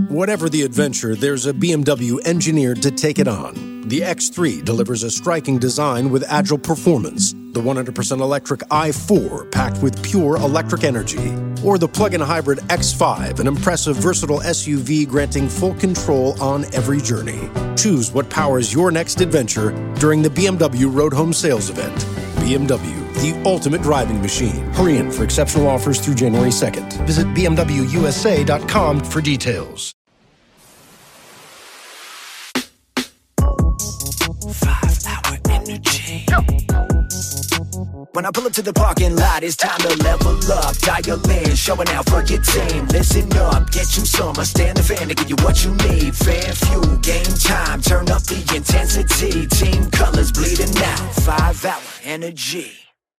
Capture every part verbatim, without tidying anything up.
Whatever the adventure, there's a B M W engineered to take it on. The X three delivers a striking design with agile performance. The one hundred percent electric i four, packed with pure electric energy. Or the plug-in hybrid X five, an impressive, versatile S U V granting full control on every journey. Choose what powers your next adventure during the B M W Road Home Sales Event. B M W, the ultimate driving machine. Hurry in for exceptional offers through January second. Visit b m w u s a dot com for details. Five-hour energy. When I pull up to the parking lot, it's time to level up. Dial in, showing out for your team. Listen up, get you some. I stand the fan to give you what you need. Fan fuel, game time. Turn up the intensity. Team colors bleeding out. Five-hour energy.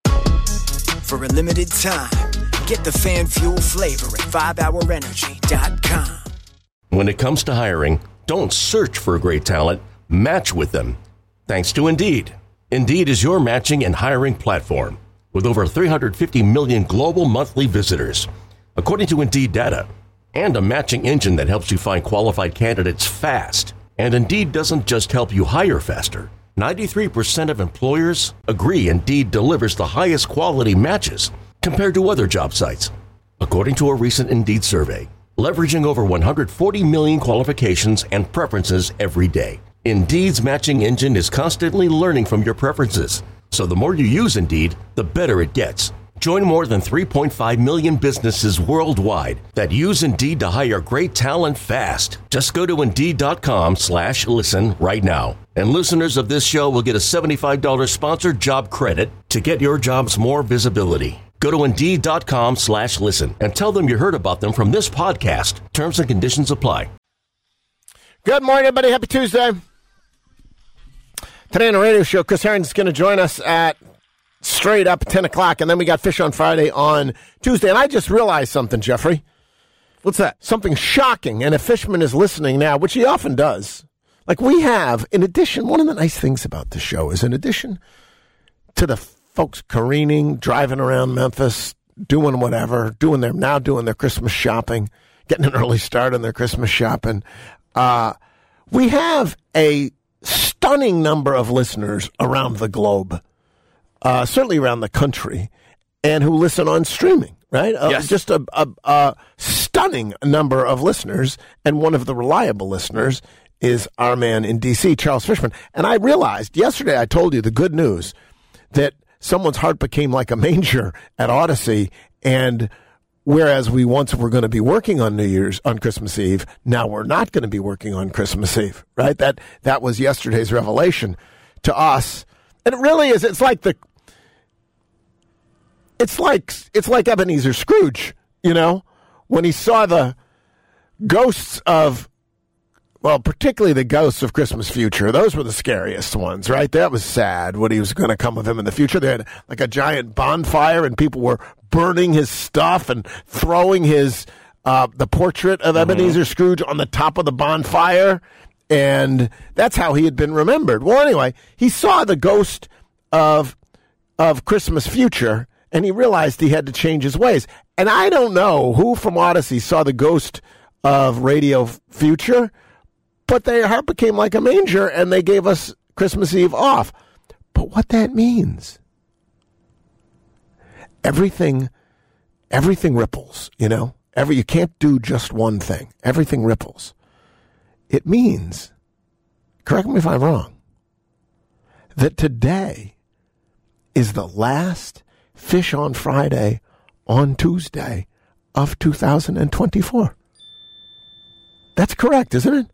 For a limited time, get the fan fuel flavor at five hour energy dot com. When it comes to hiring, don't search for great talent. Match with them. Thanks to Indeed. Indeed is your matching and hiring platform with over three hundred fifty million global monthly visitors, according to Indeed data, and a matching engine that helps you find qualified candidates fast. And Indeed doesn't just help you hire faster. ninety-three percent of employers agree Indeed delivers the highest quality matches compared to other job sites, according to a recent Indeed survey, leveraging over one hundred forty million qualifications and preferences every day. Indeed's matching engine is constantly learning from your preferences, so the more you use Indeed, the better it gets. Join more than three point five million businesses worldwide that use Indeed to hire great talent fast. Just go to Indeed.com slash listen right now. And listeners of this show will get a seventy-five dollars sponsored job credit to get your jobs more visibility. Go to Indeed.com slash listen and tell them you heard about them from this podcast. Terms and conditions apply. Good morning, everybody. Happy Tuesday. Today on the radio show, Chris Herrington's going to join us at straight up ten o'clock, and then we got Fish on Friday on Tuesday. And I just realized something, Jeffrey. What's that? Something shocking, and if Fishman is listening now, which he often does, like we have, in addition, one of the nice things about the show is in addition to the folks careening, driving around Memphis, doing whatever, doing their now doing their Christmas shopping, getting an early start on their Christmas shopping, uh, we have a stunning number of listeners around the globe. Uh, certainly around the country, and who listen on streaming, right? Uh, yes. Just a, a, a stunning number of listeners, and one of the reliable listeners is our man in D C, Charles Fishman. And I realized yesterday, I told you the good news that someone's heart became like a manger at Odyssey, and whereas we once were going to be working on New Year's, on Christmas Eve, now we're not going to be working on Christmas Eve, right? That that was yesterday's revelation to us. And it really is, it's like the, it's like, it's like Ebenezer Scrooge, you know, when he saw the ghosts of, well, particularly the ghosts of Christmas Future. Those were the scariest ones, right? That was sad, what he was going to come of him in the future. They had like a giant bonfire, and people were burning his stuff and throwing his, uh, the portrait of mm-hmm. Ebenezer Scrooge on the top of the bonfire. And that's how he had been remembered. Well, anyway, he saw the ghost of of Christmas Future, and he realized he had to change his ways. And I don't know who from Odyssey saw the ghost of Radio Future, but their heart became like a manger, and they gave us Christmas Eve off. But what that means, everything, everything ripples, you know? Every, you can't do just one thing. Everything ripples. It means, correct me if I'm wrong, that today is the last Fish on Friday on Tuesday of two thousand twenty-four. That's correct, isn't it?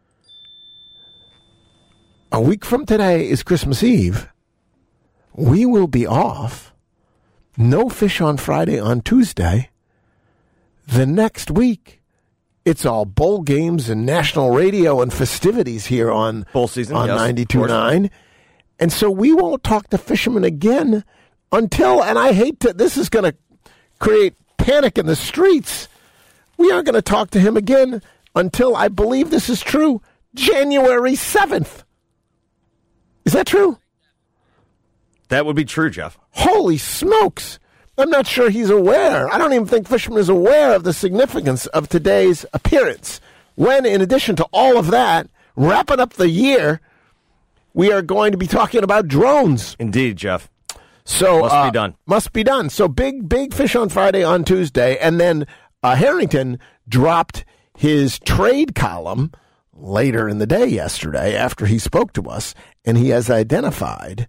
A week from today is Christmas Eve. We will be off. No Fish on Friday on Tuesday. The next week, it's all bowl games and national radio and festivities here on bowl season on yes, ninety-two point nine. And so we won't talk to fishermen again until, and I hate to, this is going to create panic in the streets. We aren't going to talk to him again until, I believe this is true, January seventh. Is that true? That would be true, Jeff. Holy smokes. I'm not sure he's aware. I don't even think Fishman is aware of the significance of today's appearance when, in addition to all of that, wrapping up the year, we are going to be talking about drones. Indeed, Jeff. So Must uh, be done. Must be done. So big, big fish on Friday, on Tuesday, and then uh, Harrington dropped his trade column later in the day yesterday after he spoke to us, and he has identified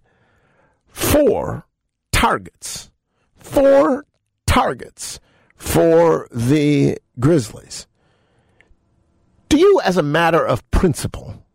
four targets, four targets for the Grizzlies. Do you, as a matter of principle,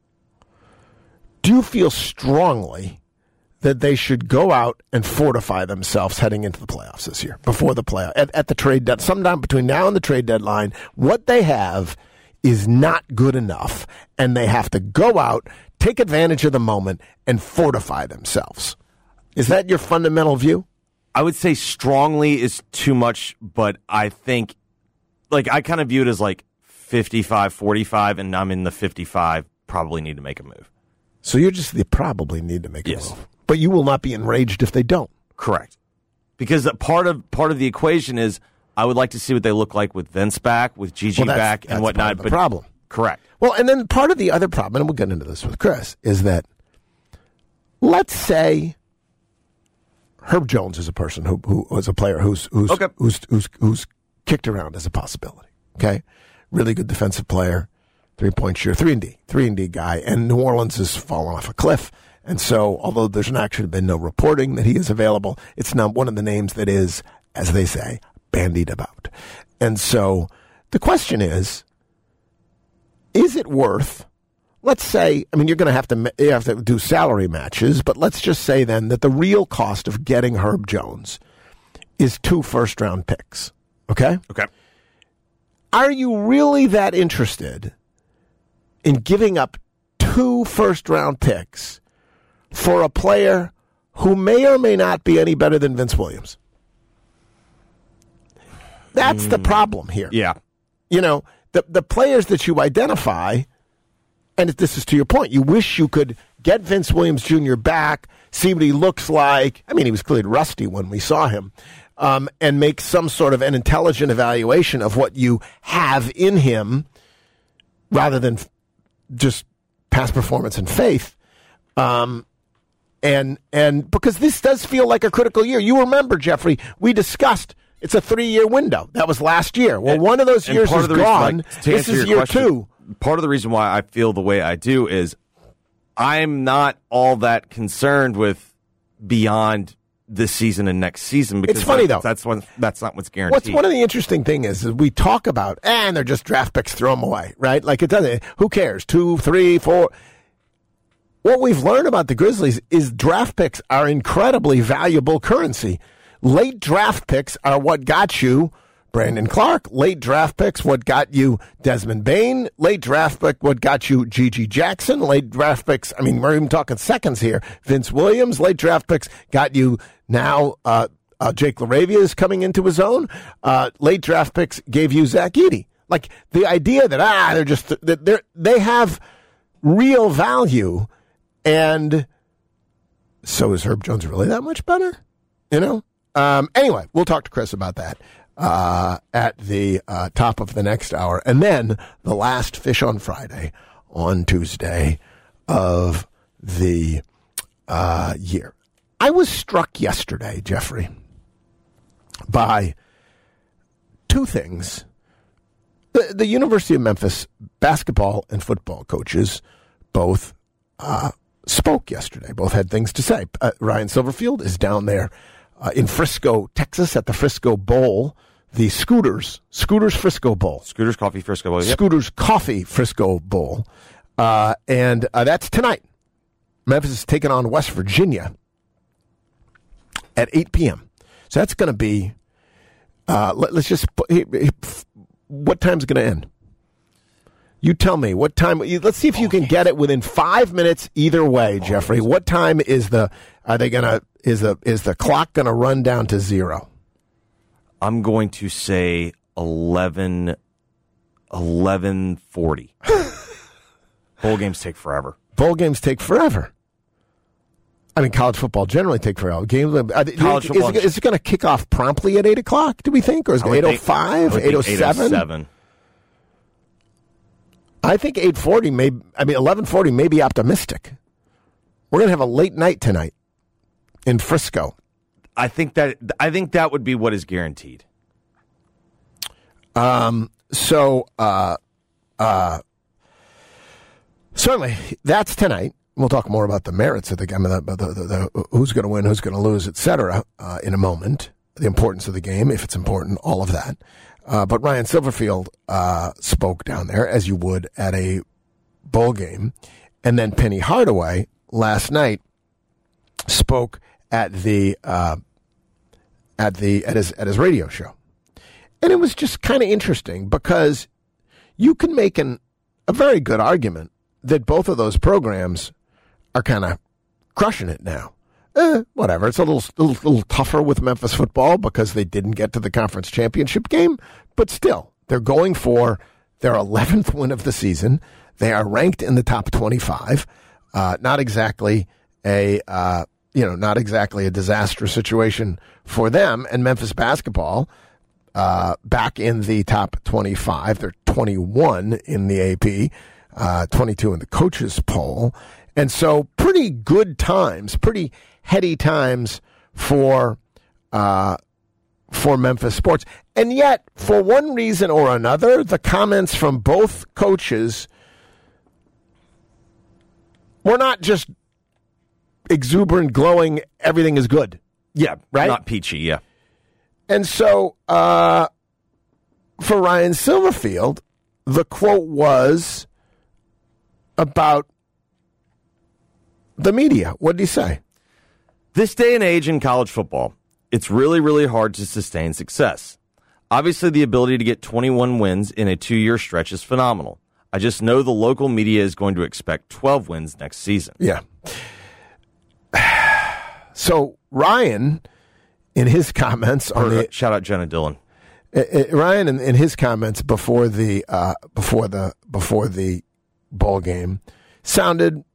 do you feel strongly that they should go out and fortify themselves heading into the playoffs this year, before the playoff, at, at the trade deadline, sometime between now and the trade deadline? What they have is not good enough, and they have to go out, take advantage of the moment, and fortify themselves. Is that your fundamental view? I would say strongly is too much, but I think, like, I kind of view it as like fifty-five forty-five, and I'm in the fifty-five, probably need to make a move. So you're just, they probably need to make a Yes. move. But you will not be enraged if they don't. Correct. Because part of part of the equation is I would like to see what they look like with Vince back, with Gigi Well, that's- back, that's and whatnot. part of the but problem. Correct. Well, and then part of the other problem, and we'll get into this with Chris, is that let's say Herb Jones is a person who who is a player who's who's Okay. who's, who's who's kicked around as a possibility. Okay, really good defensive player, three point shooter, three and D, three and D guy, and New Orleans has fallen off a cliff. And so, although there's actually been no reporting that he is available, it's not one of the names that is, as they say, bandied about. And so, the question is, is it worth? Let's say, I mean, you're going to have to you have to do salary matches, but let's just say then that the real cost of getting Herb Jones is two first round picks. Okay? Okay. Are you really that interested in giving up two first round picks for a player who may or may not be any better than Vince Williams? That's mm, the problem here. Yeah. You know, the the players that you identify, and this is to your point, you wish you could get Vince Williams Junior back, see what he looks like. I mean, he was clearly rusty when we saw him, um, and make some sort of an intelligent evaluation of what you have in him rather than f- just past performance and faith. Um, and and because this does feel like a critical year. You remember, Jeffrey, we discussed it's a three-year window. That was last year. Well, and, one of those years is gone. Like, this is year question, two. Part of the reason why I feel the way I do is I'm not all that concerned with beyond this season and next season. Because it's funny, that, though. That's, one, that's not what's guaranteed. What's one of the interesting thing is, is we talk about, and they're just draft picks, throw them away, right? Like, it doesn't, who cares? Two, three, four. What we've learned about the Grizzlies is draft picks are incredibly valuable currency. Late draft picks are what got you Brandon Clark. Late draft picks, what got you Desmond Bain. Late draft pick, what got you Gigi Jackson. Late draft picks, I mean, we're even talking seconds here. Vince Williams. Late draft picks got you now uh, uh, Jake LaRavia is coming into his own. Uh, late draft picks gave you Zach Edey. Like, the idea that, ah, they're just, that they're, they have real value. And so is Herb Jones really that much better? You know? Um, anyway, we'll talk to Chris about that uh, at the uh, top of the next hour. And then the last Fish on Friday on Tuesday of the uh, year. I was struck yesterday, Jeffrey, by two things. The, the University of Memphis basketball and football coaches both uh, spoke yesterday. Both had things to say. Uh, Ryan Silverfield is down there Uh, in Frisco, Texas, at the Frisco Bowl, the Scooters, Scooters Frisco Bowl. Scooters Coffee Frisco Bowl. Yep. Scooters Coffee Frisco Bowl. Uh, and uh, that's tonight. Memphis is taking on West Virginia at eight p.m. So that's going to be, uh, let, let's just, what time's it going to end? You tell me what time. Let's see if you can get it within five minutes either way, Jeffrey. What time is the? Are they gonna? Is the is the clock gonna run down to zero? I'm going to say eleven, eleven forty. Bowl games take forever. Bowl games take forever. I mean, college football generally take forever. Games. College is, it, is it going to kick off promptly at eight o'clock? Do we think, or is it eight oh five, eight oh seven? I think eight forty may, I mean, eleven forty may be optimistic. We're going to have a late night tonight in Frisco. I think that I think that would be what is guaranteed. Um. So, uh, uh, certainly that's tonight. We'll talk more about the merits of the game, the, the, the, the, who's going to win, who's going to lose, et cetera, uh, in a moment. The importance of the game, if it's important, all of that. Uh, but Ryan Silverfield uh, spoke down there, as you would at a bowl game. And then Penny Hardaway last night spoke at the uh, at the at his at his radio show. And it was just kind of interesting because you can make an, a very good argument that both of those programs are kind of crushing it now. Eh, whatever. It's a little, little little tougher with Memphis football because they didn't get to the conference championship game, but still, they're going for their eleventh win of the season. They are ranked in the top twenty-five. Uh, not exactly a uh, you know, not exactly a disastrous situation for them. And Memphis basketball uh, back in the top twenty-five. They're twenty-one in the A P, uh, twenty-two in the coaches poll. And so pretty good times, pretty heady times for uh, for Memphis sports. And yet, for one reason or another, the comments from both coaches were not just exuberant, glowing, everything is good. Yeah, right? Not peachy, yeah. And so, uh, for Ryan Silverfield, the quote was about the media. What did he say? This day and age in college football, it's really, really hard to sustain success. Obviously, the ability to get twenty-one wins in a two-year stretch is phenomenal. I just know the local media is going to expect twelve wins next season. Yeah. So, Ryan, in his comments on the... Shout out Jenna Dillon. Uh, uh, Ryan, in, in his comments before the uh, before the before the bowl game, sounded,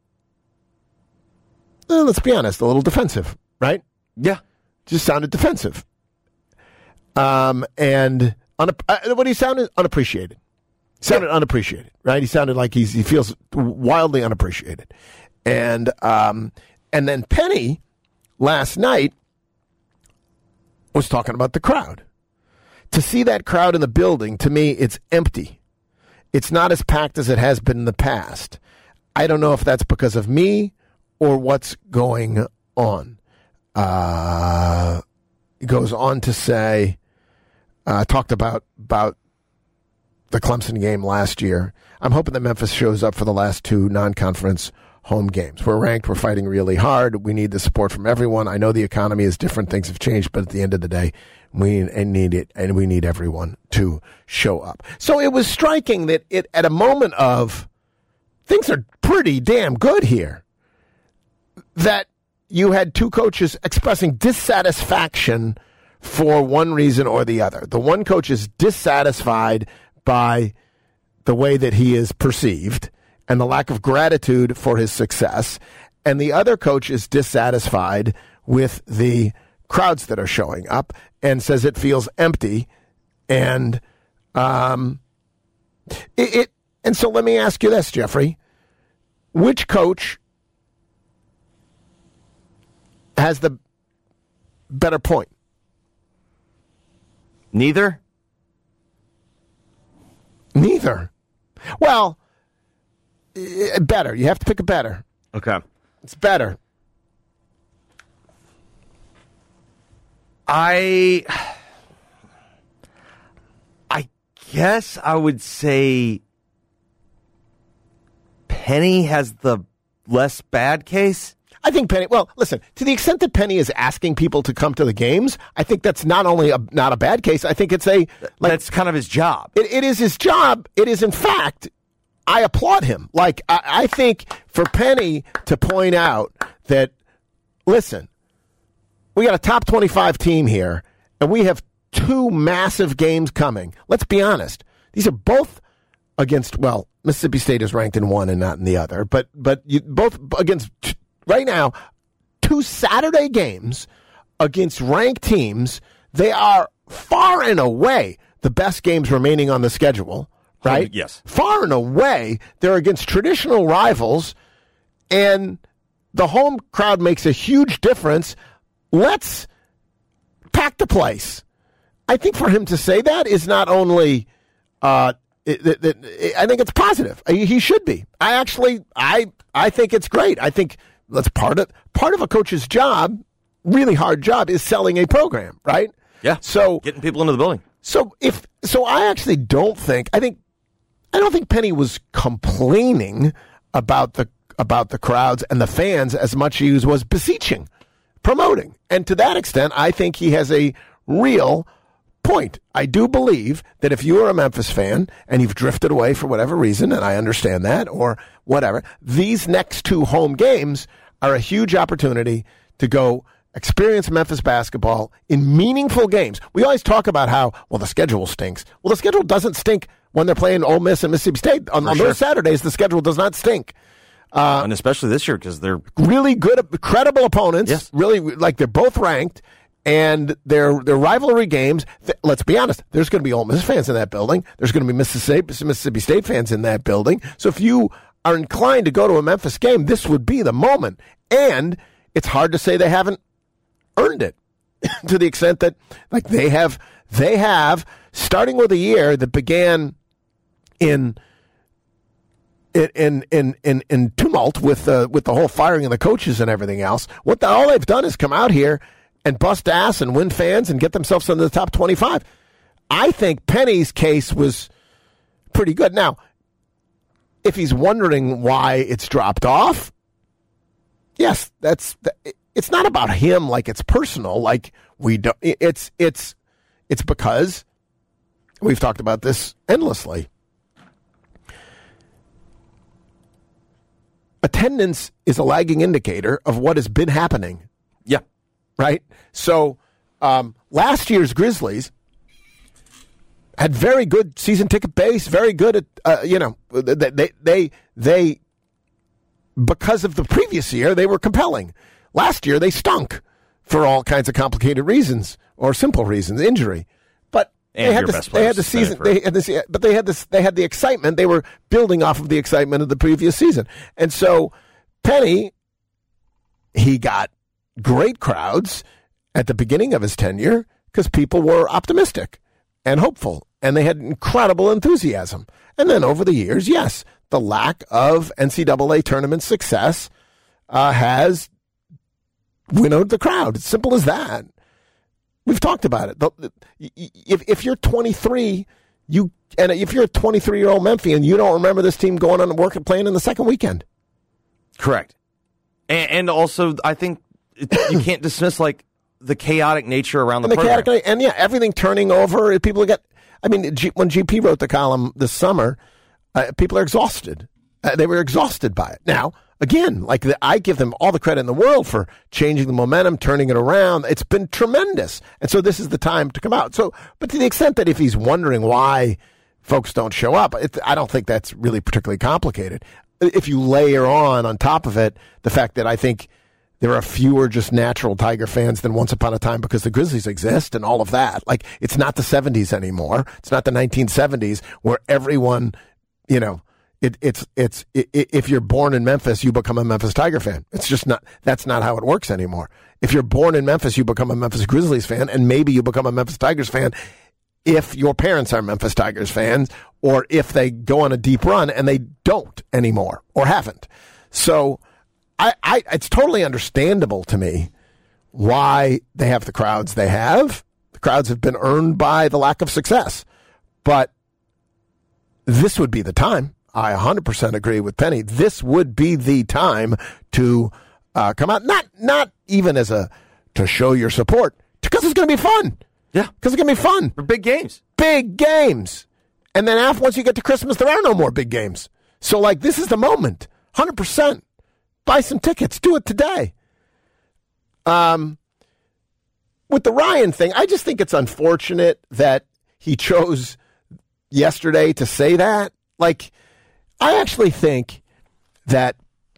well, let's be honest, a little defensive, right? Yeah, just sounded defensive. Um, and un- uh, what he sounded unappreciated. Sounded yeah. unappreciated, right? He sounded like he's he feels wildly unappreciated, and um, and then Penny last night was talking about the crowd. To see that crowd in the building, to me, it's empty. It's not as packed as it has been in the past. I don't know if that's because of me or what's going on. Uh, he goes on to say, uh, talked about, about the Clemson game last year. I'm hoping that Memphis shows up for the last two non-conference home games. We're ranked. We're fighting really hard. We need the support from everyone. I know the economy is different. Things have changed, but at the end of the day, we need it, and we need everyone to show up. So it was striking that it, at a moment of things are pretty damn good here, that you had two coaches expressing dissatisfaction for one reason or the other. The one coach is dissatisfied by the way that he is perceived and the lack of gratitude for his success, and the other coach is dissatisfied with the crowds that are showing up and says it feels empty. And um, it, it and so let me ask you this, Jeffrey. Which coach has the better point? Neither? Neither. Well, better. You have to pick a better. Okay. It's better. I I guess I would say Penny has the less bad case. I think Penny, well, listen, to the extent that Penny is asking people to come to the games, I think that's not only a, not a bad case, I think it's a... Like, that's kind of his job. It, it is his job. It is, in fact, I applaud him. Like, I, I think for Penny to point out that, listen, we got a top twenty-five team here, and we have two massive games coming. Let's be honest. These are both against, well, Mississippi State is ranked in one and not in the other, but but you, both against, right now, two Saturday games against ranked teams. They are far and away the best games remaining on the schedule right? Oh, yes. Far and away, they're against traditional rivals, and the home crowd makes a huge difference. Let's pack the place. I think for him to say that is not only, uh, it, it, it, I think it's positive. He should be. I actually, I, I think it's great. I think that's part of part of a coach's job. Really hard job is selling a program, right? Yeah. So getting people into the building. So if so, I actually don't think. I think I don't think Penny was complaining about the about the crowds and the fans as much as he was beseeching, promoting, and to that extent, I think he has a real point. I do believe that if you are a Memphis fan and you've drifted away for whatever reason, and I understand that, or whatever, these next two home games are a huge opportunity to go experience Memphis basketball in meaningful games. We always talk about how, well, the schedule stinks. Well, the schedule doesn't stink when they're playing Ole Miss and Mississippi State. On, on sure. those Saturdays, the schedule does not stink. Uh, and especially this year because they're really good, credible opponents. Yes. Really, like they're both ranked, and they're, they're rivalry games. Let's be honest, there's going to be Ole Miss fans in that building. There's going to be Mississippi, Mississippi State fans in that building. So if you are inclined to go to a Memphis game, this would be the moment. And it's hard to say they haven't earned it to the extent that, like, they have, they have, starting with a year that began in in in in, in tumult with uh, with the whole firing of the coaches and everything else. What the, all they've done is come out here and bust ass and win fans and get themselves into the top twenty-five. I think Penny's case was pretty good. Now, if he's wondering why it's dropped off, yes, that's it's not about him. Like, it's personal. Like, we don't. It's it's it's because we've talked about this endlessly. Attendance is a lagging indicator of what has been happening. Yeah. Right? So um, last year's Grizzlies had very good season ticket base, very good at, uh, you know, they, they, they, because of the previous year, they were compelling. Last year, they stunk for all kinds of complicated reasons or simple reasons, injury. But And they had your the, best they had the players season, for they it. had this, but they had this, they had the excitement. They were building off of the excitement of the previous season. And so Penny, he got great crowds at the beginning of his tenure because people were optimistic and hopeful, and they had incredible enthusiasm. And then over the years, yes, the lack of N C double A tournament success uh, has winnowed the crowd. It's simple as that. We've talked about it. The, if if you're twenty-three, you and if you're a twenty-three-year-old Memphian, you don't remember this team going on and work and playing in the second weekend. Correct. And, and also, I think it, you can't dismiss like the chaotic nature around the, and the program. chaotic, and yeah, everything turning over. People get. I mean, G, when G P wrote the column this summer, uh, people are exhausted. Uh, they were exhausted by it. Now, again, like the, I give them all the credit in the world for changing the momentum, turning it around. It's been tremendous, and so this is the time to come out. So, but to the extent that if he's wondering why folks don't show up, it, I don't think that's really particularly complicated. If you layer on on top of it the fact that I think there are fewer just natural Tiger fans than once upon a time because the Grizzlies exist and all of that. Like, it's not the seventies anymore. It's not the nineteen seventies where everyone, you know, it, it's it's it, if you're born in Memphis, you become a Memphis Tiger fan. It's just not. That's not how it works anymore. If you're born in Memphis, you become a Memphis Grizzlies fan, and maybe you become a Memphis Tigers fan if your parents are Memphis Tigers fans, or if they go on a deep run and they don't anymore or haven't. So I, I it's totally understandable to me why they have the crowds they have. The crowds have been earned by the lack of success. But this would be the time. I one hundred percent agree with Penny. This would be the time to uh, come out, not not even as a to show your support, because it's going to be fun. Yeah. Because it's going to be fun. For big games. Big games. And then after, once you get to Christmas, there are no more big games. So, like, this is the moment. one hundred percent. Buy some tickets. Do it today. Um, with the Ryan thing, I just think it's unfortunate that he chose yesterday to say that. Like, I actually think that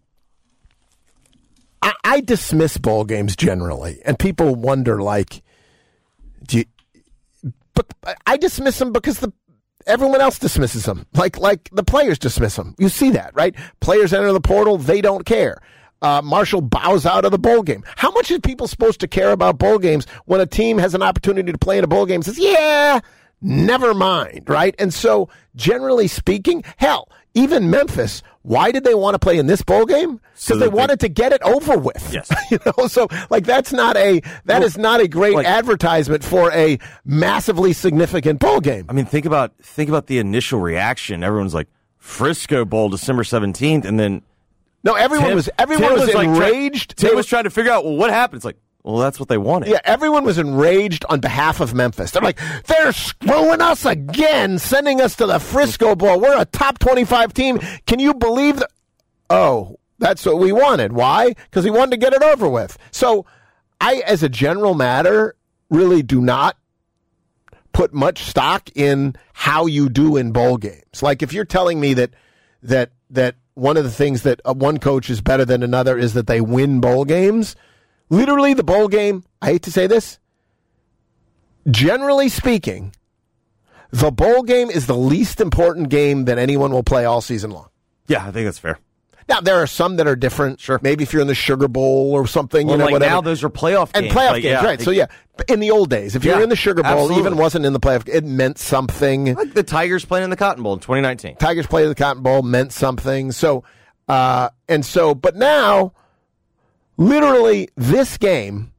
I, I dismiss bowl games generally, and people wonder, like, do you, but I dismiss them because the everyone else dismisses them, like like the players dismiss them. You see that, right? Players enter the portal, they don't care. Uh, Marshall bows out of the bowl game. How much are people supposed to care about bowl games when a team has an opportunity to play in a bowl game and says, yeah, never mind, right? And so, generally speaking, hell, even Memphis, why did they want to play in this bowl game? Because So they that they- wanted to get it over with. Yes. You know, so like that's not a that Well, is not a great like- advertisement for a massively significant bowl game. I mean, think about think about the initial reaction. Everyone's like, Frisco Bowl, December seventeenth, and then No, everyone Tim- was everyone Tim was, was, like, try- enraged. Tim They was trying to figure out, well, what happened? It's like, well, that's what they wanted. Yeah, everyone was enraged on behalf of Memphis. They're like, they're screwing us again, sending us to the Frisco Bowl. We're a top twenty-five team. Can you believe that? Oh, that's what we wanted. Why? Because we wanted to get it over with. So I, as a general matter, really do not put much stock in how you do in bowl games. Like if you're telling me that that that one of the things that uh, one coach is better than another is that they win bowl games, literally the bowl game, I hate to say this, generally speaking, the bowl game is the least important game that anyone will play all season long. Yeah, I think that's fair. Now, there are some that are different. Sure. Maybe if you're in the Sugar Bowl or something, Well, you know, like whatever. now those are playoff and games. playoff Like, games, yeah, right? it- So yeah, in the old days, if you were Yeah, in the Sugar Bowl, absolutely. even wasn't in the playoff, it meant something. Like the Tigers playing in the Cotton Bowl in twenty nineteen. Tigers played the Cotton Bowl meant something. So, uh, and so, but now, literally, this game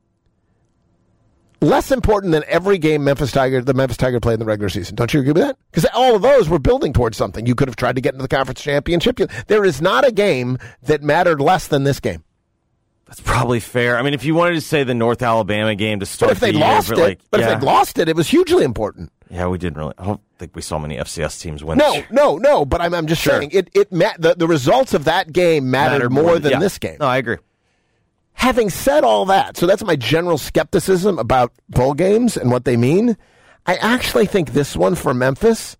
less important than every game Memphis Tiger, the Memphis Tiger played in the regular season. Don't you agree with that? Because all of those were building towards something. You could have tried to get into the conference championship. There is not a game that mattered less than this game. That's probably fair. I mean, if you wanted to say the North Alabama game to start But if they the year, lost but it, like, but yeah. if they lost it, it was hugely important. Yeah, we didn't really. I don't think we saw many F C S teams win. No, this year. no, no. But I'm, I'm just Sure. saying it. It ma- the, the results of that game mattered, more than yeah. this game. No, I agree. Having said all that, so that's my general skepticism about bowl games and what they mean. I actually think this one for Memphis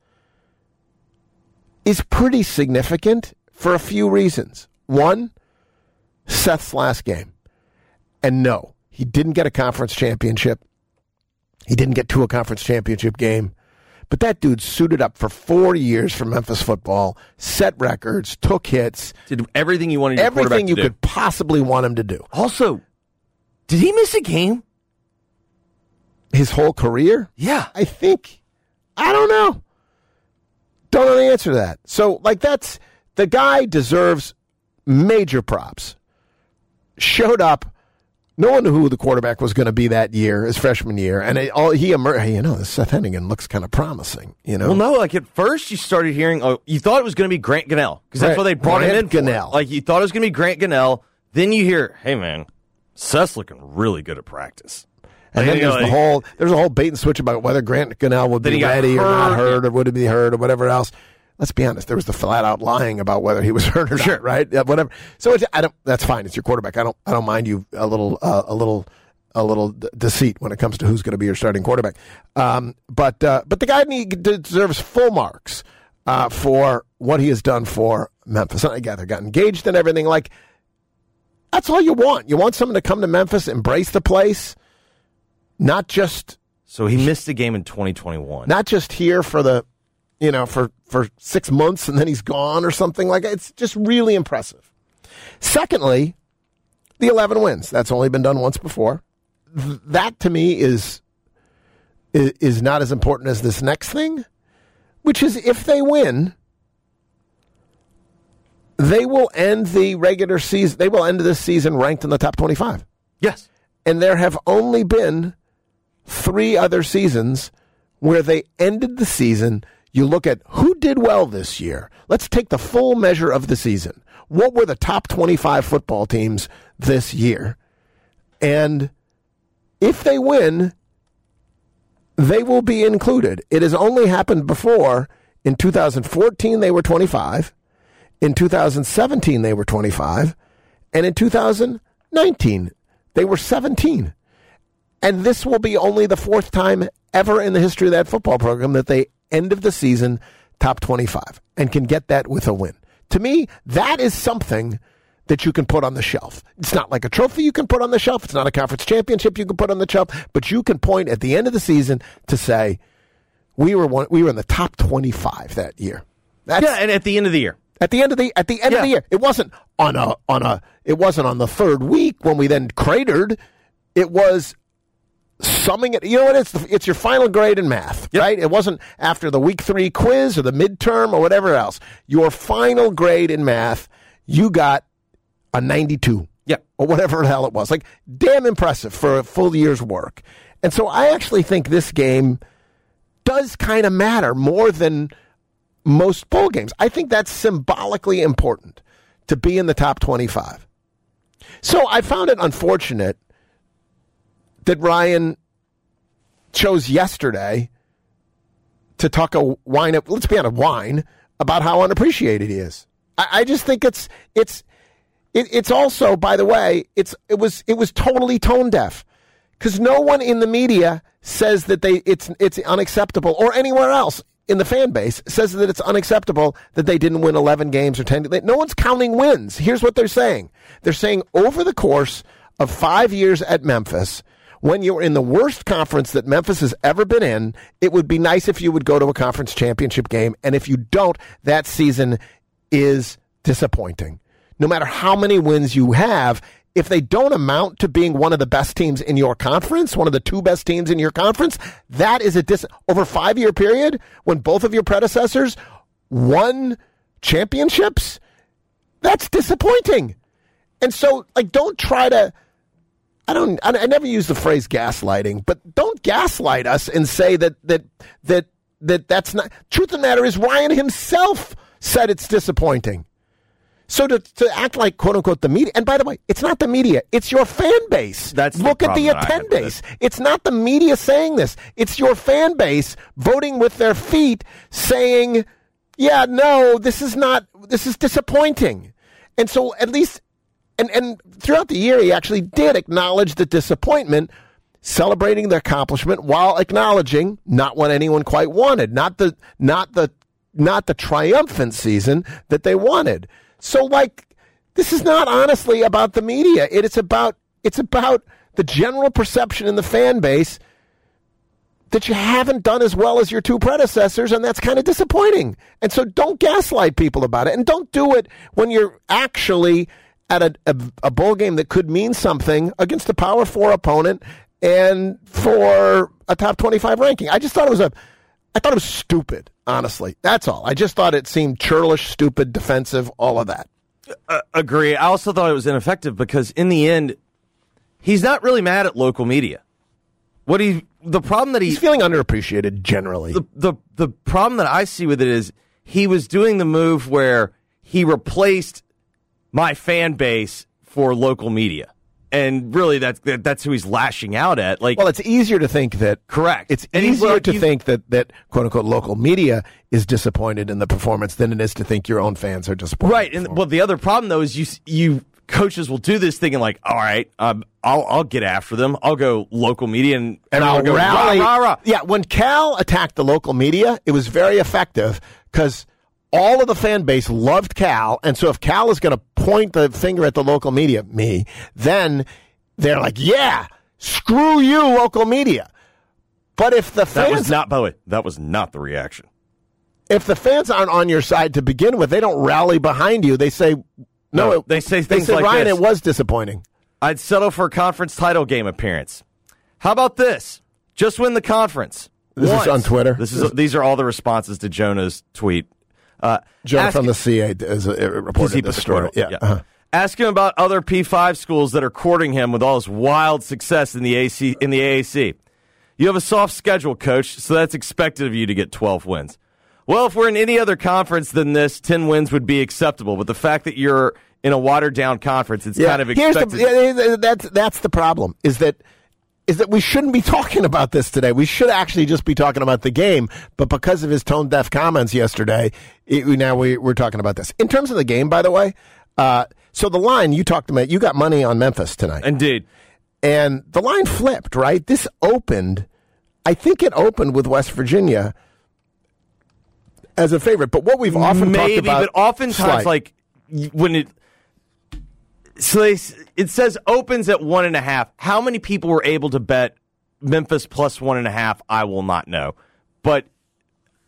is pretty significant for a few reasons. One, Seth's last game. And no, he didn't get a conference championship. He didn't get to a conference championship game. But that dude suited up for four years for Memphis football, set records, took hits, Did everything you wanted your everything quarterback you to do. could possibly want him to do. Also, did he miss a game? His whole career? Yeah. I think, I don't know. Don't know the answer to that. So, like, that's, the guy deserves major props. Showed up. No one knew who the quarterback was going to be that year, his freshman year. And it, all, he emerged, hey, you know, this Seth Hennigan looks kind of promising, you know? Well, no, like at first you started hearing, oh, you thought it was going to be Grant Gunnell because that's Right. what they brought Grant him in for. Gunnell. Like you thought it was going to be Grant Gunnell. Then you hear, hey, man, Seth's looking really good at practice. And then you there's know, the like- whole there's a whole bait and switch about whether Grant Gunnell would Then be he got ready or not hurt. hurt or would he be hurt or whatever else. Let's be honest, there was the flat out lying about whether he was hurt or Sure. not, right? Yeah, whatever. So it's, I don't. That's fine. It's your quarterback. I don't. I don't mind you a little, uh, a little, a little d- deceit when it comes to who's going to be your starting quarterback. Um, but uh, but the guy need, deserves full marks uh, for what he has done for Memphis. I gather got engaged and everything. Like that's all you want. You want someone to come to Memphis, embrace the place, not just. So he missed a game in twenty twenty-one. Not just here for the, you know, for, for six months and then he's gone or something like that. It's just really impressive. Secondly, the eleven wins. That's only been done once before. Th- That to me is, is is not as important as this next thing, which is if they win, they will end the regular season. They will end this season ranked in the top twenty-five. Yes. And there have only been three other seasons where they ended the season. You look at who did well this year. Let's take the full measure of the season. What were the top twenty-five football teams this year? And if they win, they will be included. It has only happened before. In two thousand fourteen, they were twenty-five. In two thousand seventeen, they were twenty-five. And in two thousand nineteen, they were seventeen. And this will be only the fourth time ever in the history of that football program that they end of the season top twenty-five and can get that with a win. To me, that is something that you can put on the shelf. It's not like a trophy you can put on the shelf. It's not a conference championship you can put on the shelf. But you can point at the end of the season to say, We were one, we were in the top twenty-five that year. That's, yeah, and at the end of the year. At the end of the at the end yeah. of the year, it wasn't on a on a it wasn't on the third week when we then cratered. It was summing it. You know what? It's the, it's your final grade in math, yep. right? It wasn't after the week three quiz or the midterm or whatever else. Your final grade in math, you got a ninety-two, yeah, or whatever the hell it was. Like damn impressive for a full year's work. And so I actually think this game does kind of matter more than most bowl games. I think that's symbolically important to be in the top twenty-five. So I found it unfortunate that Ryan chose yesterday to talk a wine, let's be on a wine, about how unappreciated he is. I, I just think it's it's it, it's also, by the way, it's it was it was totally tone deaf because no one in the media says that they it's it's unacceptable, or anywhere else in the fan base says that it's unacceptable that they didn't win eleven games or ten. No one's counting wins. Here's what they're saying. They're saying over the course of five years at Memphis, when you're in the worst conference that Memphis has ever been in, it would be nice if you would go to a conference championship game. And if you don't, that season is disappointing. No matter how many wins you have, if they don't amount to being one of the best teams in your conference, one of the two best teams in your conference, that is a dis- over a five-year period when both of your predecessors won championships, that's disappointing. And so, like, don't try to, I don't, I, I never use the phrase gaslighting, but don't gaslight us and say that, that, that, that that's not, truth of the matter is Ryan himself said it's disappointing. So to, to act like, quote unquote, the media, and by the way, it's not the media, it's your fan base. That's Look the at the attend base. It. It's not the media saying this. It's your fan base voting with their feet saying, yeah, no, this is not, this is disappointing. And so at least, and, and throughout the year, he actually did acknowledge the disappointment, celebrating the accomplishment while acknowledging not what anyone quite wanted, not the, not the, not the triumphant season that they wanted. So, like, this is not honestly about the media. It is about it's about the general perception in the fan base that you haven't done as well as your two predecessors, and that's kind of disappointing. And so don't gaslight people about it, and don't do it when you're actually at a, a, a bowl game that could mean something against a Power Four opponent and for a top twenty-five ranking. I just thought it was a I thought it was stupid, honestly. That's all. I just thought it seemed churlish, stupid, defensive, all of that. Uh, agree. I also thought it was ineffective because in the end, he's not really mad at local media. What he, the problem that he, he's feeling underappreciated generally. The, the the problem that I see with it is he was doing the move where he replaced my fan base for local media. And really, that's that's who he's lashing out at. Like, well, it's easier to think that. Correct. It's and easier like, to you, think that that quote unquote local media is disappointed in the performance than it is to think your own fans are disappointed. Right. And well, the other problem though is you you coaches will do this thing and like, all right, um, I'll I'll get after them. I'll go local media and and I'll go rally. Rah, rah, rah. Yeah. When Cal attacked the local media, it was very effective because all of the fan base loved Cal, and so if Cal is going to point the finger at the local media, me, then they're like, yeah, screw you, local media. But if the fans... That was not, by the way, that was not the reaction. If the fans aren't on your side to begin with, they don't rally behind you. They say, no, no it, they say they things say, like Ryan, this. It was disappointing. I'd settle for a conference title game appearance. How about this? Just win the conference. This Once. is on Twitter. This is These are all the responses to Jonah's tweet. Uh, Jonah ask, from the C A is a, reported this story. Yeah. yeah. Uh-huh. Ask him about other P five schools that are courting him with all his wild success in the A C in the A A C. You have a soft schedule, coach, so that's expected of you to get twelve wins. Well, if we're in any other conference than this, ten wins would be acceptable. But the fact that you're in a watered-down conference, it's yeah. kind of Here's expected. The, yeah, that's, that's the problem, is that is that we shouldn't be talking about this today. We should actually just be talking about the game. But because of his tone-deaf comments yesterday, it, now we, we're talking about this. In terms of the game, by the way, uh, so the line, you talked about, you got money on Memphis tonight. Indeed. And the line flipped, right? This opened, I think it opened with West Virginia as a favorite. But what we've often Maybe, talked about... but oftentimes, slight. like, when it... So they, it says opens at one and a half. How many people were able to bet Memphis plus one and a half? I will not know. But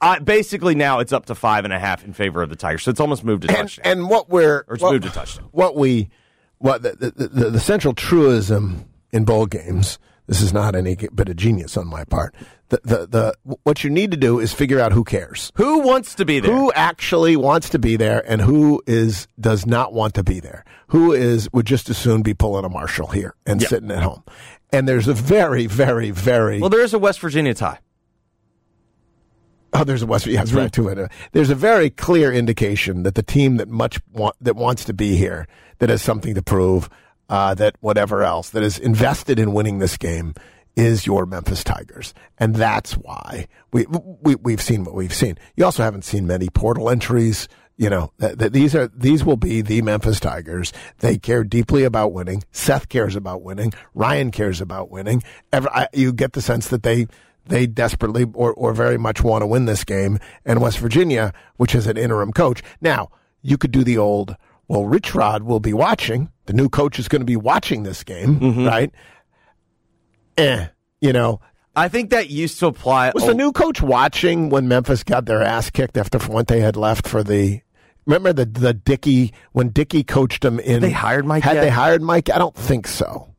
Uh, basically, now it's up to five and a half in favor of the Tigers, so it's almost moved to and, touchdown. And what we're or it's what, moved to touchdown. What we what the, the, the, the central truism in bowl games. This is not any bit of genius on my part. The, the the what you need to do is figure out who cares, who wants to be there, who actually wants to be there, and who is does not want to be there. Who is would just as soon be pulling a Marshall here and yep. sitting at home. And there's a very, very, very well. There is a West Virginia tie. Oh, there's a West. Yeah, that's right. Too. There's a very clear indication that the team that much want, that wants to be here, that has something to prove. Uh, that whatever else that is invested in winning this game is your Memphis Tigers, and that's why we, we we've seen what we've seen. You also haven't seen many portal entries. You know that, that these are these will be the Memphis Tigers. They care deeply about winning. Seth cares about winning. Ryan cares about winning. Ever, I, you get the sense that they they desperately or or very much want to win this game. And West Virginia, which has an interim coach, now you could do the old. Well, Rich Rod will be watching. The new coach is going to be watching this game, mm-hmm. right? Eh, you know. I think that used to apply. Was oh. the new coach watching when Memphis got their ass kicked after Fuente had left for the? Remember the the Dickey when Dickey coached them in? They hired Mike. Had yet? they hired Mike? I don't think so.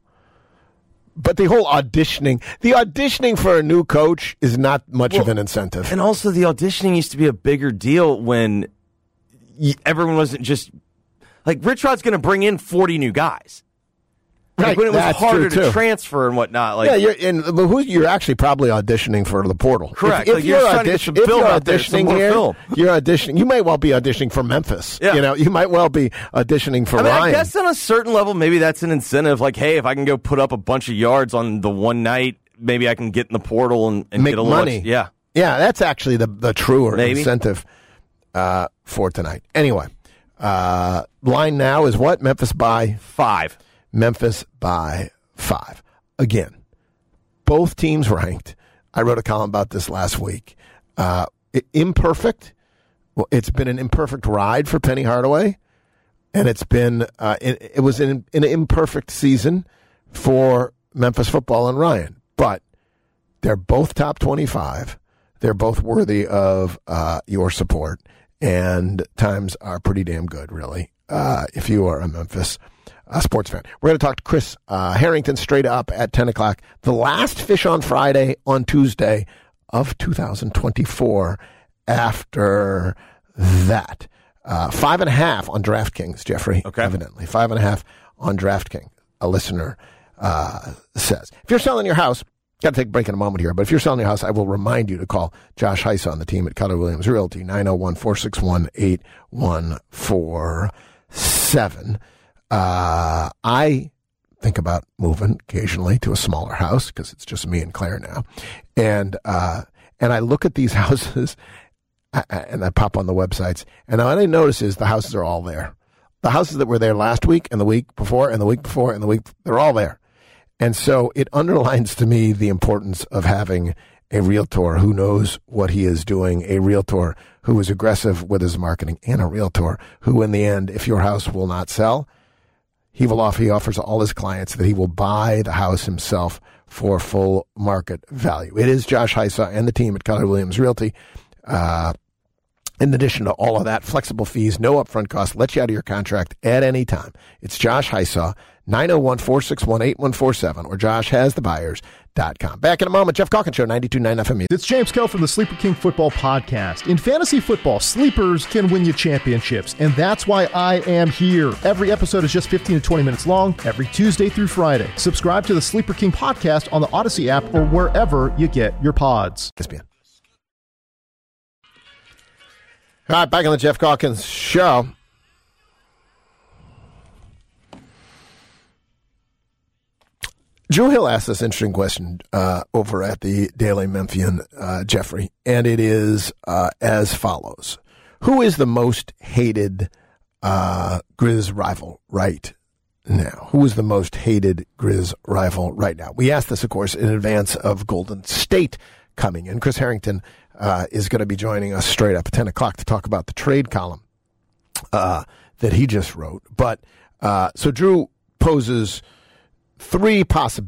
But the whole auditioning, the auditioning for a new coach is not much well, of an incentive. And also, the auditioning used to be a bigger deal when everyone wasn't just. Like, Rich Rod's going to bring in forty new guys. Like, right, when it was that's harder true to too. transfer and whatnot. Like, yeah, you're, in, but who, you're actually probably auditioning for the portal. Correct. If, if like you're, you're, audition, if you're there, auditioning here, film. you're auditioning. You might well be auditioning for Memphis. Yeah. You know, you might well be auditioning for I mean, Ryan. I guess on a certain level, maybe that's an incentive. Like, hey, if I can go put up a bunch of yards on the one night, maybe I can get in the portal and, and make get a money. Little, yeah. Yeah, that's actually the, the truer maybe. incentive uh, for tonight. Anyway. Uh, line now is what? Memphis by five. Memphis by five. Again, both teams ranked. I wrote a column about this last week. Uh, imperfect. Well, it's been an imperfect ride for Penny Hardaway, and it's been uh, it, it was an, an imperfect season for Memphis football and Ryan. But they're both top twenty-five. They're both worthy of uh, your support. And times are pretty damn good, really, uh, if you are a Memphis uh, sports fan. We're going to talk to Chris uh, Harrington straight up at ten o'clock. The last Fish on Friday on Tuesday of two thousand twenty-four. After that, uh, five and a half on DraftKings, Jeffrey, okay. evidently. Five and a half on DraftKings, a listener uh, says. If you're selling your house, got to take a break in a moment here, but if you're selling your house, I will remind you to call Josh Heisa on the team at Keller Williams Realty, nine oh one, four six one, eight one four seven. Uh, I think about moving occasionally to a smaller house because it's just me and Claire now. And uh, and I look at these houses I, and I pop on the websites, and what I notice is the houses are all there. The houses that were there last week and the week before and the week before and the week, they're all there. And so it underlines to me the importance of having a realtor who knows what he is doing, a realtor who is aggressive with his marketing, and a realtor who, in the end, if your house will not sell, he will offer, he offers all his clients that he will buy the house himself for full market value. It is Josh Heisa and the team at Keller Williams Realty. Uh, in addition to all of that, flexible fees, no upfront costs, let you out of your contract at any time. It's Josh Heisa, nine oh one, four six one, eight one four seven, or josh has the buyers dot com. Back in a moment, Jeff Calkins Show, ninety-two point nine F M. It's James Kell from the Sleeper King Football Podcast. In fantasy football, sleepers can win you championships, and that's why I am here. Every episode is just fifteen to twenty minutes long, every Tuesday through Friday. Subscribe to the Sleeper King Podcast on the Odyssey app or wherever you get your pods. S B N. All right, back on the Jeff Calkins Show. Drew Hill asked this interesting question uh, over at the Daily Memphian, uh, Jeffrey, and it is uh, as follows. Who is the most hated uh, Grizz rival right now? Who is the most hated Grizz rival right now? We asked this, of course, in advance of Golden State coming in. Chris Harrington uh, is going to be joining us straight up at ten o'clock to talk about the trade column uh, that he just wrote. But uh, so Drew poses three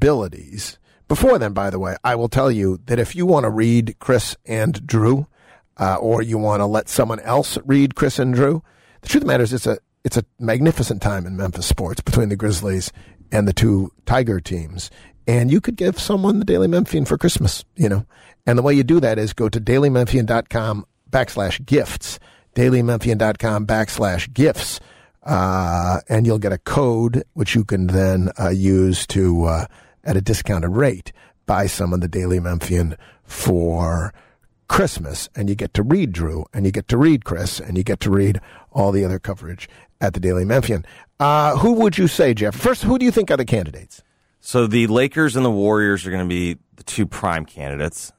possibilities. Before then, by the way, I will tell you that if you want to read Chris and Drew, uh, or you want to let someone else read Chris and Drew, the truth of the matter is it's a it's a magnificent time in Memphis sports between the Grizzlies and the two Tiger teams. And you could give someone the Daily Memphian for Christmas, you know. And the way you do that is go to dailymemphian.com backslash gifts, dailymemphian.com backslash gifts, uh, and you'll get a code which you can then uh, use to, uh, at a discounted rate, buy someone the Daily Memphian for Christmas. And you get to read Drew, and you get to read Chris, and you get to read all the other coverage at the Daily Memphian. Uh, who would you say, Jeff? First, who do you think are the candidates? So the Lakers and the Warriors are going to be the two prime candidates.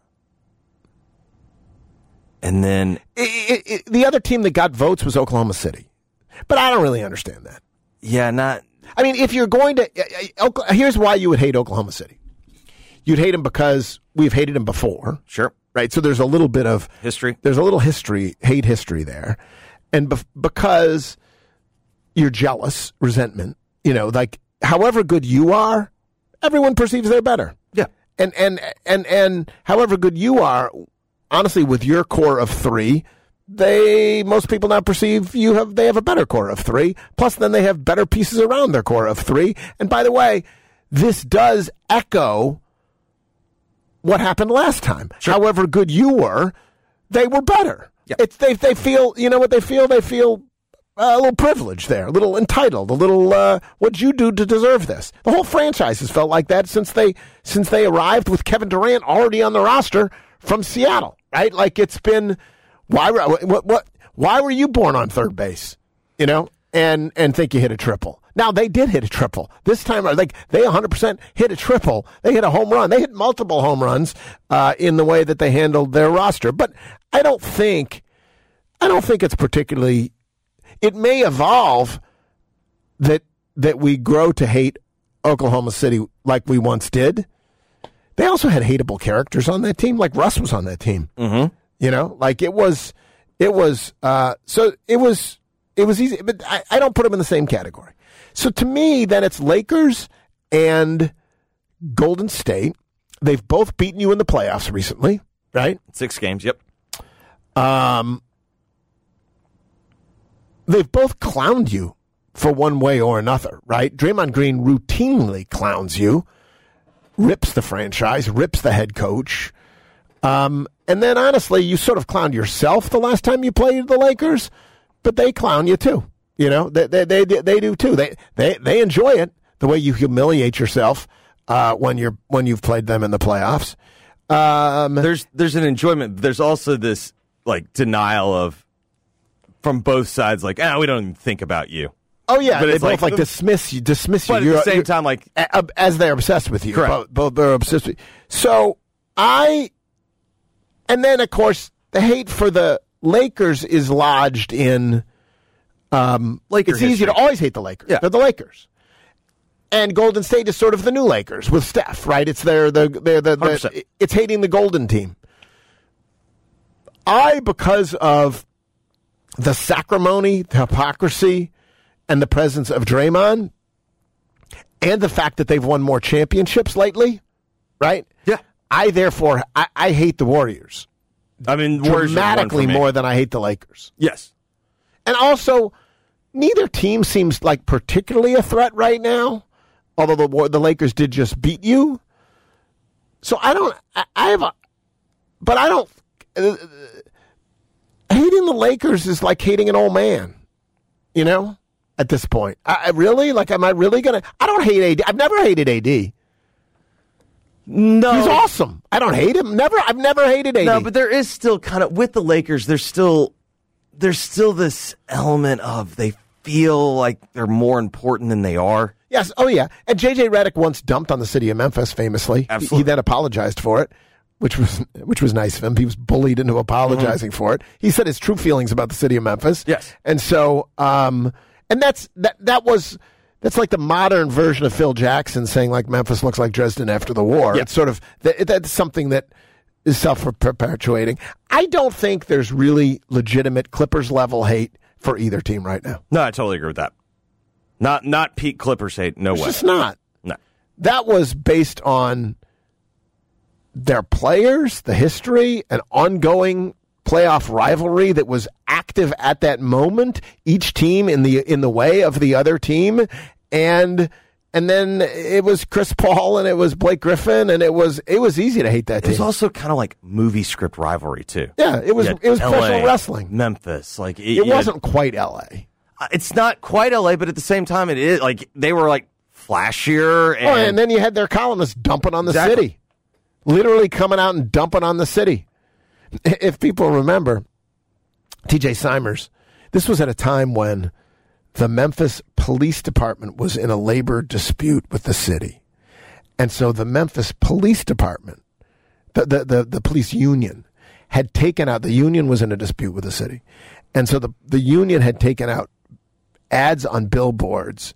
And then It, it, it, the other team that got votes was Oklahoma City. But I don't really understand that. Yeah, not. I mean, if you're going to, uh, uh, here's why you would hate Oklahoma City. You'd hate them because we've hated them before. Sure. Right? So there's a little bit of history. There's a little history, hate history there. And bef- because you're jealous, resentment, you know, like however good you are, everyone perceives they're better. Yeah. And, and, and, and however good you are, honestly, with your core of three, they, most people now perceive you have, they have a better core of three. Plus then they have better pieces around their core of three. And by the way, this does echo what happened last time. Sure. However good you were, they were better. Yep. It's, they, they feel, you know what they feel? They feel Uh, a little privilege there, a little entitled, a little, uh, what'd you do to deserve this? The whole franchise has felt like that since they, since they arrived with Kevin Durant already on the roster from Seattle, right? Like it's been, why, what, what, why were you born on third base, you know, and, and think you hit a triple? Now they did hit a triple this time. Like they one hundred percent hit a triple. They hit a home run. They hit multiple home runs, uh, in the way that they handled their roster. But I don't think, I don't think it's particularly, it may evolve that that we grow to hate Oklahoma City like we once did. They also had hateable characters on that team, like Russ was on that team. Mm-hmm. You know, like it was, it was. Uh, so it was, it was easy. But I, I don't put them in the same category. So to me, then it's Lakers and Golden State. They've both beaten you in the playoffs recently, right? Six games. Yep. Um. They've both clowned you for one way or another, right? Draymond Green routinely clowns you, rips the franchise, rips the head coach. Um, and then, honestly, you sort of clowned yourself the last time you played the Lakers, but they clown you too. You know, they they they, they do too. They, they they enjoy it, the way you humiliate yourself uh, when you're when you've played them in the playoffs. Um, there's there's an enjoyment. There's also this like denial of. From both sides, like, ah, we don't even think about you. Oh yeah, but they it's both like, like dismiss you, dismiss you. But at you're, the same time, like as they're obsessed with you. Correct. Both, both they're obsessed with you. So I, and then of course the hate for the Lakers is lodged in. Um, Laker it's easy history. to always hate the Lakers. Yeah. They're the Lakers. And Golden State is sort of the new Lakers with Steph, right? It's their the they're the, the it's hating the Golden team. I, because of the sacrimony, the hypocrisy, and the presence of Draymond, and the fact that they've won more championships lately, right? Yeah. I, therefore, I, I hate the Warriors. I mean, Warriors dramatically are one for me. more than I hate the Lakers. Yes. And also, neither team seems like particularly a threat right now, although the the Lakers did just beat you. So I don't, I, I have a, but I don't, uh, hating the Lakers is like hating an old man, you know, at this point. I, I really? Like, am I really going to? I don't hate A D. I've never hated A D. No. He's awesome. I don't hate him. Never. I've never hated A D. No, but there is still kind of, with the Lakers, there's still, there's still this element of they feel like they're more important than they are. Yes. Oh, yeah. And J J Redick once dumped on the city of Memphis, famously. Absolutely. He, he then apologized for it. Which was which was nice of him. He was bullied into apologizing mm-hmm. for it. He said his true feelings about the city of Memphis. Yes, and so um, and that's that that was that's like the modern version of Phil Jackson saying like Memphis looks like Dresden after the war. Yeah. It's sort of that, that's something that is self perpetuating. I don't think there's really legitimate Clippers level hate for either team right now. No, I totally agree with that. Not not peak Clippers hate. No it's way. It's not. No, that was based on their players, the history, and ongoing playoff rivalry that was active at that moment, each team in the in the way of the other team, and and then it was Chris Paul and it was Blake Griffin, and it was it was easy to hate that team. It was also kind of like movie script rivalry too. Yeah, it was it was L A, professional wrestling. Memphis, like it, it wasn't had, quite L A. It's not quite L A, but at the same time, it is like they were like flashier. And, oh, and then you had their columnists dumping on the exactly. city, literally coming out and dumping on the city. If people remember, T J Simers, this was at a time when the Memphis Police Department was in a labor dispute with the city. And so the Memphis Police Department, the, the, the, the police union, had taken out, the union was in a dispute with the city. And so the, the union had taken out ads on billboards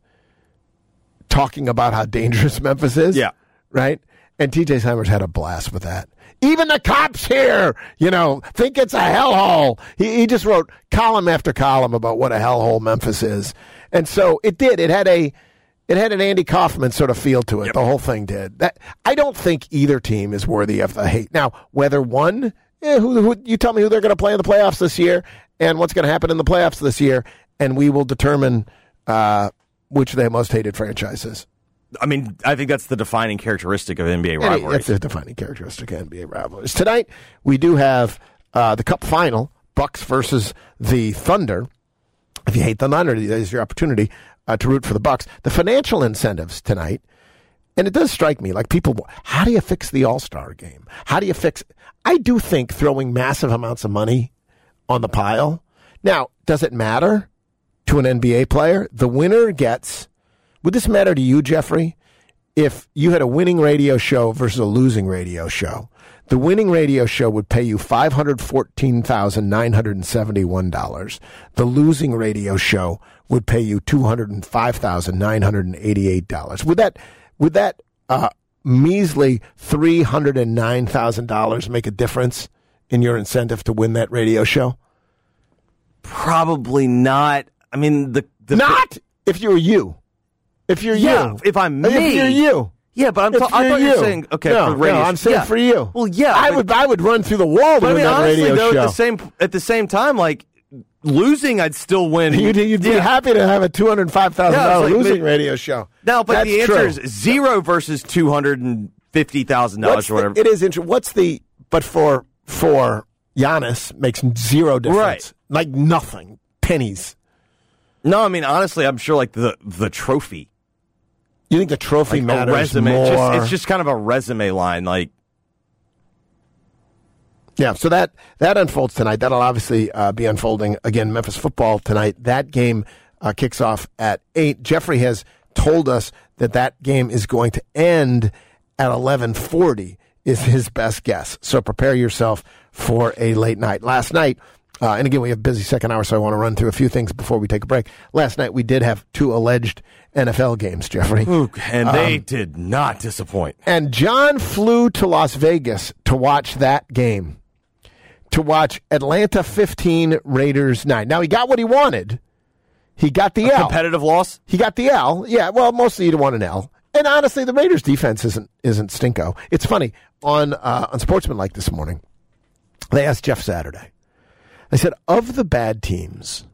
talking about how dangerous Memphis is. Yeah. Right? And T J Simers had a blast with that. Even the cops here, you know, think it's a hellhole. He, he just wrote column after column about what a hellhole Memphis is. And so it did. It had a it had an Andy Kaufman sort of feel to it. Yep. The whole thing did. That I don't think either team is worthy of the hate. Now, whether one, eh, who, who you tell me who they're going to play in the playoffs this year and what's going to happen in the playoffs this year, and we will determine uh, which their most hated franchise is. I mean, I think that's the defining characteristic of N B A rivalries. That's the defining characteristic of N B A rivalries. Tonight, we do have uh, the Cup final, Bucks versus the Thunder. If you hate the Thunder, there's your opportunity uh, to root for the Bucks. The financial incentives tonight, and it does strike me, like people, how do you fix the All-Star game? How do you fix, I do think throwing massive amounts of money on the pile. Now, does it matter to an N B A player? The winner gets... Would this matter to you, Jeffrey, if you had a winning radio show versus a losing radio show? The winning radio show would pay you five hundred fourteen thousand nine hundred seventy-one dollars. The losing radio show would pay you two hundred five thousand nine hundred eighty-eight dollars. Would that would that uh, measly three hundred nine thousand dollars make a difference in your incentive to win that radio show? Probably not. I mean, the, the not if you're you. If you're yeah, you. If I'm me. If you're you. Yeah, but I'm ta- I thought you were saying, okay, no, for radio no, I'm saying yeah. for you. Well, yeah. I but, would I would run through the wall to but win I mean, that honestly, radio though, show. At the, same, at the same time, like, losing, I'd still win. You'd, you'd yeah. be happy to have a two hundred five thousand dollars yeah, like, losing but, radio show. No, but That's the answer true. is zero versus two hundred fifty thousand dollars or whatever. The, it is interesting. What's the, but for, for Giannis, makes zero difference. Right. Like nothing. Pennies. No, I mean, honestly, I'm sure, like, the, the trophy. You think the trophy like matters a resume. more? It's just, it's just kind of a resume line, like. Yeah, so that that unfolds tonight. That'll obviously uh, be unfolding again. Memphis football tonight. That game uh, kicks off at eight. Jeffrey has told us that that game is going to end at eleven forty. Is his best guess. So prepare yourself for a late night. Last night. Uh, and again, we have a busy second hour, so I want to run through a few things before we take a break. Last night, we did have two alleged N F L games, Jeffrey. Ooh, and um, they did not disappoint. And John flew to Las Vegas to watch that game, to watch Atlanta fifteen, Raiders nine. Now, he got what he wanted. He got the a L. Competitive loss? He got the L. Yeah, well, mostly you'd want an L. And honestly, the Raiders' defense isn't isn't stinko. It's funny. On, uh, on Sportsmanlike this morning, they asked Jeff Saturday. I said, of the bad teams,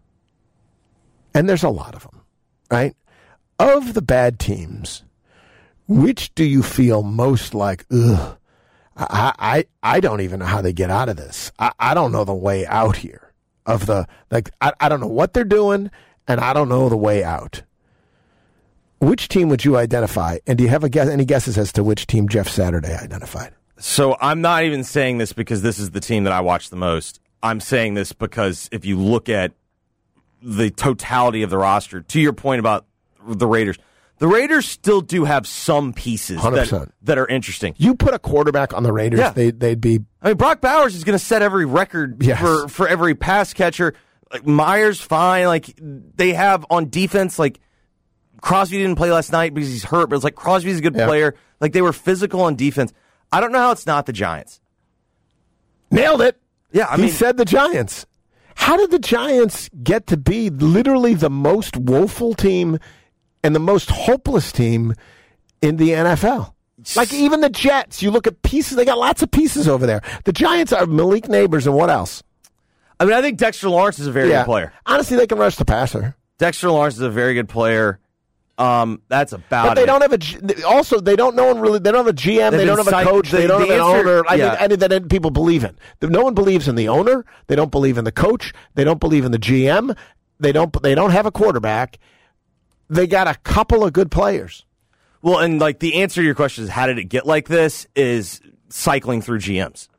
and there's a lot of them, right? Of the bad teams, which do you feel most like, ugh, I, I, I don't even know how they get out of this. I, I don't know the way out here. Of the, like, I, I don't know what they're doing, and I don't know the way out. Which team would you identify? And do you have a guess, any guesses as to which team Jeff Saturday identified? So I'm not even saying this because this is the team that I watch the most. I'm saying this because if you look at the totality of the roster, to your point about the Raiders, the Raiders still do have some pieces that, that are interesting. You put a quarterback on the Raiders, yeah. they, they'd be... I mean, Brock Bowers is going to set every record yes. for, for every pass catcher. Like, Myers, fine. Like, they have on defense, like, Crosby didn't play last night because he's hurt, but it's like Crosby's a good yeah. player. Like, they were physical on defense. I don't know how it's not the Giants. Nailed it. Yeah, I he mean, said the Giants. How did the Giants get to be literally the most woeful team and the most hopeless team in the N F L? Like even the Jets, you look at pieces, they got lots of pieces over there. The Giants are Malik Neighbors and what else? I mean, I think Dexter Lawrence is a very Yeah. good player. Honestly, they can rush the passer. Dexter Lawrence is a very good player. Um, that's about But they it. don't have a. G- Also, they don't. No one really. They don't have a G M. They've They don't been have a psych- coach. the- they don't the have an answer- owner. I yeah. think, I think that people believe in. No one believes in the owner. They don't believe in the coach. They don't believe in the G M. They don't. They don't have a quarterback. They got a couple of good players. Well, and like the answer to your question is how did it get like this is cycling through G Ms.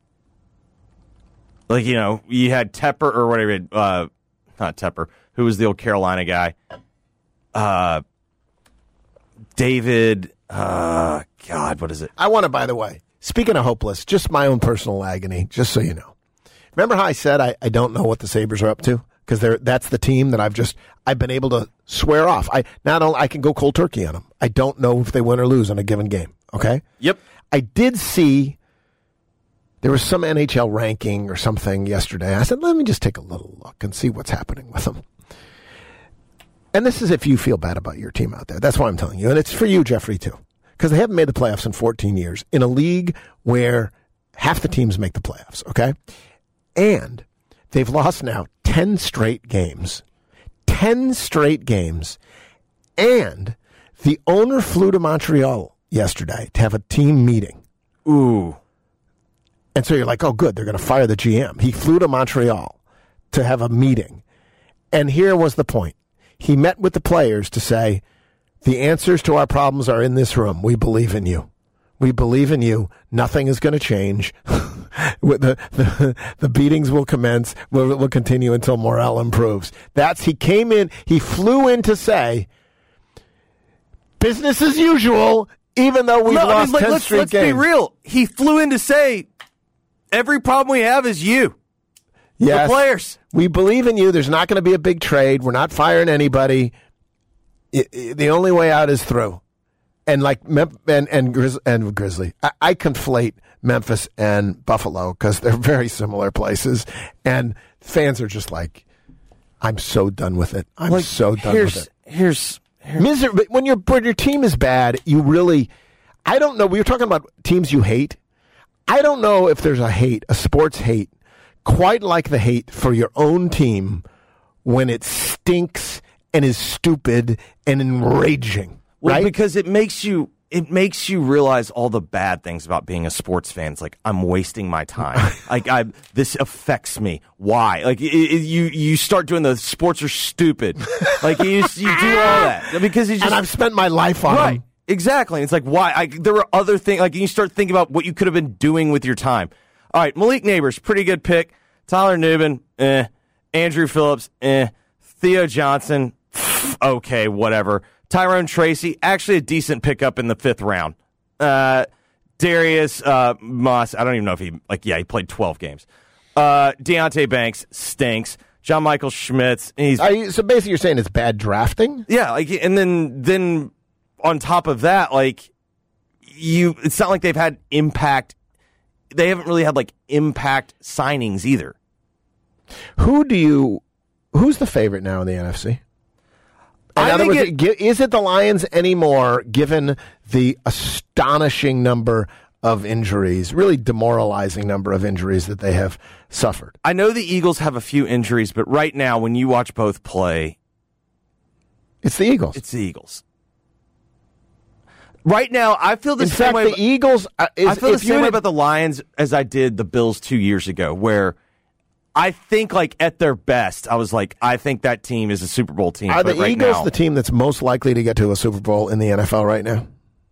Like, you know, you had Tepper or whatever, uh, not Tepper, who was the old Carolina guy. Uh, David, uh, God, what is it? I want to, by the way, speaking of hopeless, just my own personal agony, just so you know. Remember how I said I, I don't know what the Sabres are up to? Because they're that's the team that I've just I've been able to swear off. I not only I can go cold turkey on them. I don't know if they win or lose in a given game. Okay? Yep. I did see there was some N H L ranking or something yesterday. I said, let me just take a little look and see what's happening with them. And this is if you feel bad about your team out there. That's why I'm telling you. And it's for you, Jeffrey, too. Because they haven't made the playoffs in fourteen years in a league where half the teams make the playoffs, okay? And they've lost now ten straight games. ten straight games. And the owner flew to Montreal yesterday to have a team meeting. Ooh. And so you're like, oh, good, they're going to fire the G M. He flew to Montreal to have a meeting. And here was the point. He met with the players to say, the answers to our problems are in this room. We believe in you. We believe in you. Nothing is going to change. the, the the beatings will commence. Will will continue until morale improves. That's he came in. He flew in to say, business as usual. Even though we've no, lost I mean, like, ten let's, straight let's games. be real. He flew in to say, every problem we have is you. Yes. The players. We believe in you. There's not going to be a big trade. We're not firing anybody. It, it, the only way out is through. And like Mem- and and, Grizz- and Grizzly, I, I conflate Memphis and Buffalo because they're very similar places, and fans are just like, I'm so done with it. I'm Like, so done here's, with it. Here's, here's Miser- but when your when your team is bad, you really, I don't know. We were talking about teams you hate. I don't know if there's a hate, a sports hate, quite like the hate for your own team when it stinks and is stupid and enraging. Well, right? because it makes you it makes you realize all the bad things about being a sports fan. It's like, I'm wasting my time. like I this affects me. Why? Like it, it, you you start doing the sports are stupid. like you you do all that because you just and I've spent my life on right. them. Exactly. It's like, why? I, there were other things. Like, you start thinking about what you could have been doing with your time. All right, Malik Neighbors, pretty good pick. Tyler Nubin, eh. Andrew Phillips, eh. Theo Johnson, okay, whatever. Tyrone Tracy, actually a decent pickup in the fifth round. Uh, Darius uh, Moss, I don't even know if he, like, yeah, he played twelve games. Uh, Deontay Banks stinks. John Michael Schmitz, he's Are you, so basically, you're saying it's bad drafting. yeah, like, and then then. On top of that, like, you, it's not like they've had impact. They haven't really had, like, impact signings either. Who do you? Who's the favorite now in the N F C? In I other think words, it- gi- is it the Lions anymore, given the astonishing number of injuries, really demoralizing number of injuries that they have suffered? I know the Eagles have a few injuries, but right now, when you watch both play, It's the Eagles. it's the Eagles. Right now, I feel the In same fact, way. the Eagles. Uh, is, I feel the if you same way had- about the Lions as I did the Bills two years ago, where I think, like, at their best, I was like, I think that team is a Super Bowl team. Are but the right Eagles now, the team that's most likely to get to a Super Bowl in the N F L right now?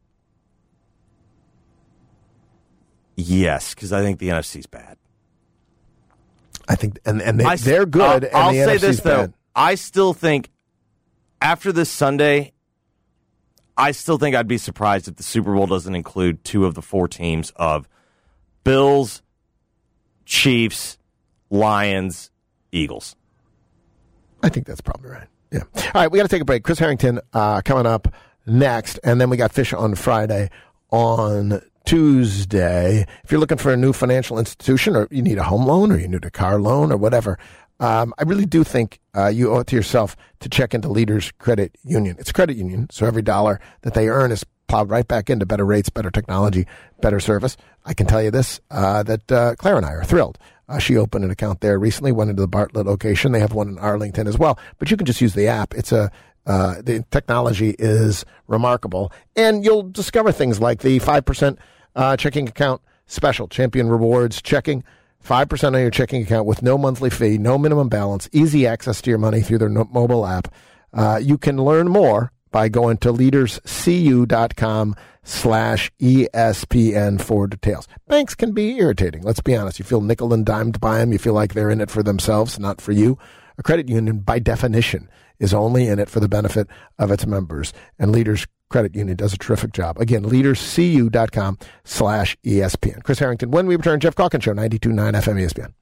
yes, because I think the N F C's bad. I think, and and they, I, they're good. I'll, and I'll the say N F C's this though: bad. I still think after this Sunday, I still think I'd be surprised if the Super Bowl doesn't include two of the four teams of Bills, Chiefs, Lions, Eagles. I think that's probably right. Yeah. All right, we got to take a break. Chris Harrington uh, coming up next, and then we got Fish on Friday. On Tuesday, if you're looking for a new financial institution, or you need a home loan, or you need a car loan, or whatever, um, I really do think uh, you owe it to yourself to check into Leaders Credit Union. It's a credit union, so every dollar that they earn is plowed right back into better rates, better technology, better service. I can tell you this, uh, that uh, Claire and I are thrilled Uh, she opened an account there recently, went into the Bartlett location. They have one in Arlington as well. But you can just use the app. It's a uh, the technology is remarkable. And you'll discover things like the five percent uh, checking account special, Champion Rewards checking, five percent on your checking account with no monthly fee, no minimum balance, easy access to your money through their no- mobile app. Uh, you can learn more by going to leaderscu.com slash ESPN for details. Banks can be irritating. Let's be honest. You feel nickel and dimed by them. You feel like they're in it for themselves, not for you. A credit union, by definition, is only in it for the benefit of its members. And Leaders Credit Union does a terrific job. Again, leaderscu.com slash ESPN. Chris Harrington. When we return, Jeff Calkins Show, ninety-two point nine F M E S P N.